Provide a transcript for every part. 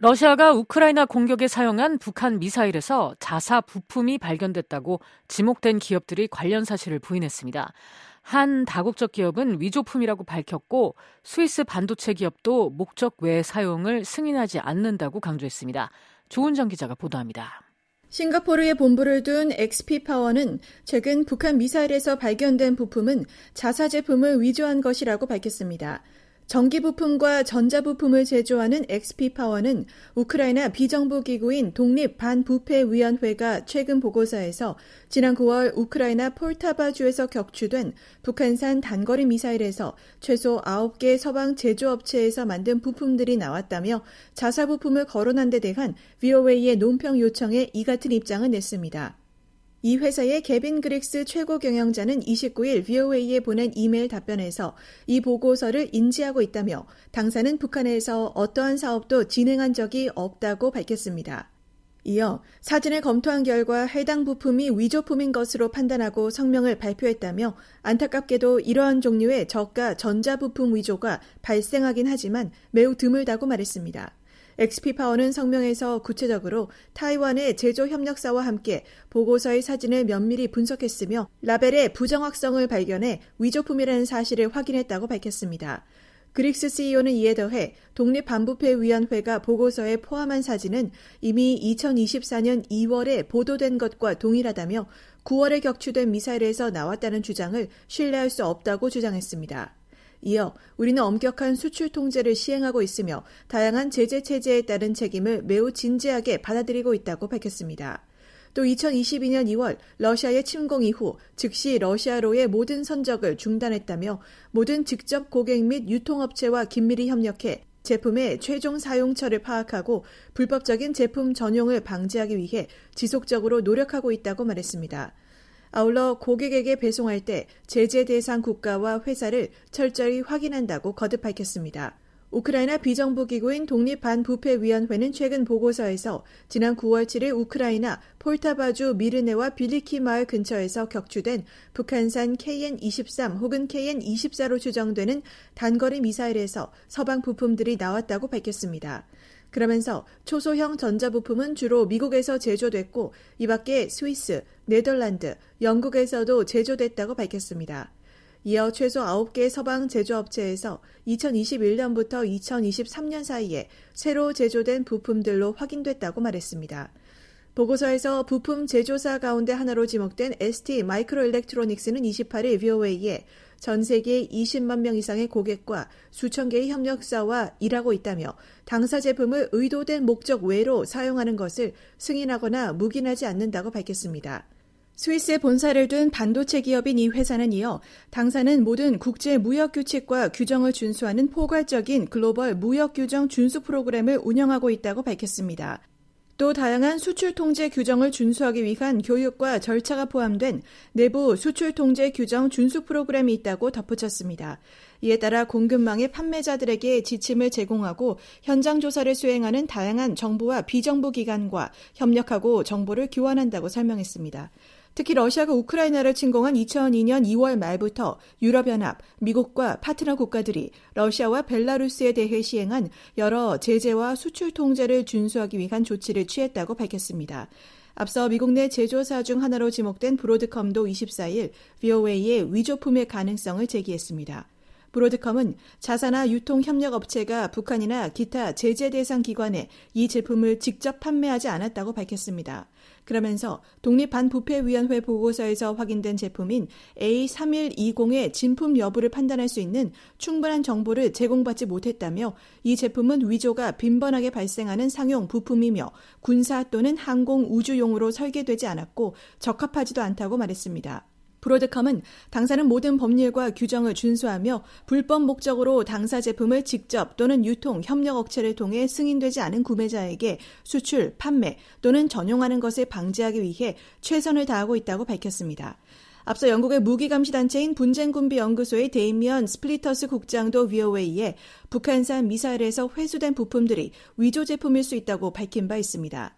러시아가 우크라이나 공격에 사용한 북한 미사일에서 자사 부품이 발견됐다고 지목된 기업들이 관련 사실을 부인했습니다. 한 다국적 기업은 위조품이라고 밝혔고 스위스 반도체 기업도 목적 외 사용을 승인하지 않는다고 강조했습니다. 조은정 기자가 보도합니다. 싱가포르에 본부를 둔 XP파워는 최근 북한 미사일에서 발견된 부품은 자사 제품을 위조한 것이라고 밝혔습니다. 전기 부품과 전자 부품을 제조하는 XP파워는 우크라이나 비정부 기구인 독립반부패위원회가 최근 보고서에서 지난 9월 우크라이나 폴타바주에서 격추된 북한산 단거리 미사일에서 최소 9개 서방 제조업체에서 만든 부품들이 나왔다며 자사 부품을 거론한 데 대한 VOA의 논평 요청에 이 같은 입장을 냈습니다. 이 회사의 개빈 그릭스 최고 경영자는 29일 VOA에 보낸 이메일 답변에서 이 보고서를 인지하고 있다며 당사는 북한에서 어떠한 사업도 진행한 적이 없다고 밝혔습니다. 이어 사진을 검토한 결과 해당 부품이 위조품인 것으로 판단하고 성명을 발표했다며 안타깝게도 이러한 종류의 저가 전자부품 위조가 발생하긴 하지만 매우 드물다고 말했습니다. XP파워는 성명에서 구체적으로 타이완의 제조협력사와 함께 보고서의 사진을 면밀히 분석했으며 라벨의 부정확성을 발견해 위조품이라는 사실을 확인했다고 밝혔습니다. 그릭스 CEO는 이에 더해 독립반부패위원회가 보고서에 포함한 사진은 이미 2024년 2월에 보도된 것과 동일하다며 9월에 격추된 미사일에서 나왔다는 주장을 신뢰할 수 없다고 주장했습니다. 이어 우리는 엄격한 수출 통제를 시행하고 있으며 다양한 제재 체제에 따른 책임을 매우 진지하게 받아들이고 있다고 밝혔습니다. 또 2022년 2월 러시아의 침공 이후 즉시 러시아로의 모든 선적을 중단했다며 모든 직접 고객 및 유통업체와 긴밀히 협력해 제품의 최종 사용처를 파악하고 불법적인 제품 전용을 방지하기 위해 지속적으로 노력하고 있다고 말했습니다. 아울러 고객에게 배송할 때 제재 대상 국가와 회사를 철저히 확인한다고 거듭 밝혔습니다. 우크라이나 비정부 기구인 독립반부패위원회는 최근 보고서에서 지난 9월 7일 우크라이나 폴타바주 미르네와 빌리키 마을 근처에서 격추된 북한산 KN-23 혹은 KN-24로 추정되는 단거리 미사일에서 서방 부품들이 나왔다고 밝혔습니다. 그러면서 초소형 전자부품은 주로 미국에서 제조됐고 이 밖에 스위스, 네덜란드, 영국에서도 제조됐다고 밝혔습니다. 이어 최소 9개 서방 제조업체에서 2021년부터 2023년 사이에 새로 제조된 부품들로 확인됐다고 말했습니다. 보고서에서 부품 제조사 가운데 하나로 지목된 ST 마이크로일렉트로닉스는 28일 VOA에 전 세계 20만 명 이상의 고객과 수천 개의 협력사와 일하고 있다며 당사 제품을 의도된 목적 외로 사용하는 것을 승인하거나 묵인하지 않는다고 밝혔습니다. 스위스에 본사를 둔 반도체 기업인 이 회사는 이어 당사는 모든 국제 무역 규칙과 규정을 준수하는 포괄적인 글로벌 무역 규정 준수 프로그램을 운영하고 있다고 밝혔습니다. 또 다양한 수출 통제 규정을 준수하기 위한 교육과 절차가 포함된 내부 수출 통제 규정 준수 프로그램이 있다고 덧붙였습니다. 이에 따라 공급망의 판매자들에게 지침을 제공하고 현장 조사를 수행하는 다양한 정부와 비정부 기관과 협력하고 정보를 교환한다고 설명했습니다. 특히 러시아가 우크라이나를 침공한 2002년 2월 말부터 유럽연합, 미국과 파트너 국가들이 러시아와 벨라루스에 대해 시행한 여러 제재와 수출 통제를 준수하기 위한 조치를 취했다고 밝혔습니다. 앞서 미국 내 제조사 중 하나로 지목된 브로드컴도 24일 VOA의 위조품의 가능성을 제기했습니다. 브로드컴은 자사나 유통협력업체가 북한이나 기타 제재 대상 기관에 이 제품을 직접 판매하지 않았다고 밝혔습니다. 그러면서 독립반부패위원회 보고서에서 확인된 제품인 A3120의 진품 여부를 판단할 수 있는 충분한 정보를 제공받지 못했다며 이 제품은 위조가 빈번하게 발생하는 상용 부품이며 군사 또는 항공 우주용으로 설계되지 않았고 적합하지도 않다고 말했습니다. 브로드컴은 당사는 모든 법률과 규정을 준수하며 불법 목적으로 당사 제품을 직접 또는 유통, 협력 업체를 통해 승인되지 않은 구매자에게 수출, 판매 또는 전용하는 것을 방지하기 위해 최선을 다하고 있다고 밝혔습니다. 앞서 영국의 무기감시단체인 분쟁군비연구소의 데이미언 스플리터스 국장도 VOA에 북한산 미사일에서 회수된 부품들이 위조 제품일 수 있다고 밝힌 바 있습니다.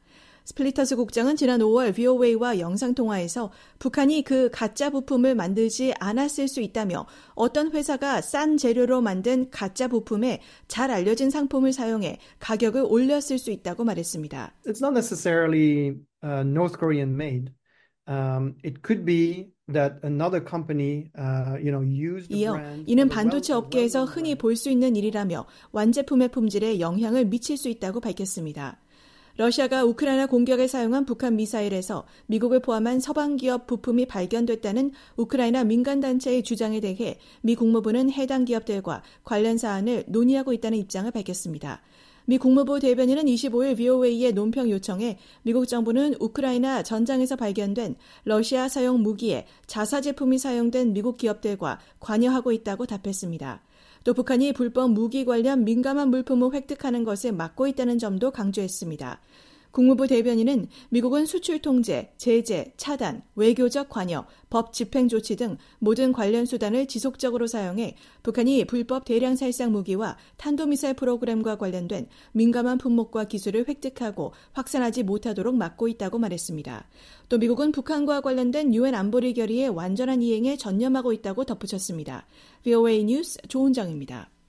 스플리터스 국장은 지난 5월 VOA와 영상통화에서 북한이 그 가짜 부품을 만들지 않았을 수 있다며 어떤 회사가 싼 재료로 만든 가짜 부품에 잘 알려진 상품을 사용해 가격을 올렸을 수 있다고 말했습니다. It's not necessarily North Korean made. It could be that another company, used the 이어 brand. 이는 반도체 업계에서 흔히 볼 수 있는 일이라며 완제품의 품질에 영향을 미칠 수 있다고 밝혔습니다. 러시아가 우크라이나 공격에 사용한 북한 미사일에서 미국을 포함한 서방 기업 부품이 발견됐다는 우크라이나 민간단체의 주장에 대해 미 국무부는 해당 기업들과 관련 사안을 논의하고 있다는 입장을 밝혔습니다. 미 국무부 대변인은 25일 VOA의 논평 요청에 미국 정부는 우크라이나 전장에서 발견된 러시아 사용 무기에 자사 제품이 사용된 미국 기업들과 관여하고 있다고 답했습니다. 또 북한이 불법 무기 관련 민감한 물품을 획득하는 것을 막고 있다는 점도 강조했습니다. 국무부 대변인은 미국은 수출 통제, 제재, 차단, 외교적 관여, 법 집행 조치 등 모든 관련 수단을 지속적으로 사용해 북한이 불법 대량 살상 무기와 탄도미사일 프로그램과 관련된 민감한 품목과 기술을 획득하고 확산하지 못하도록 막고 있다고 말했습니다. 또 미국은 북한과 관련된 UN 안보리 결의의 완전한 이행에 전념하고 있다고 덧붙였습니다. VOA 뉴스 조은정입니다.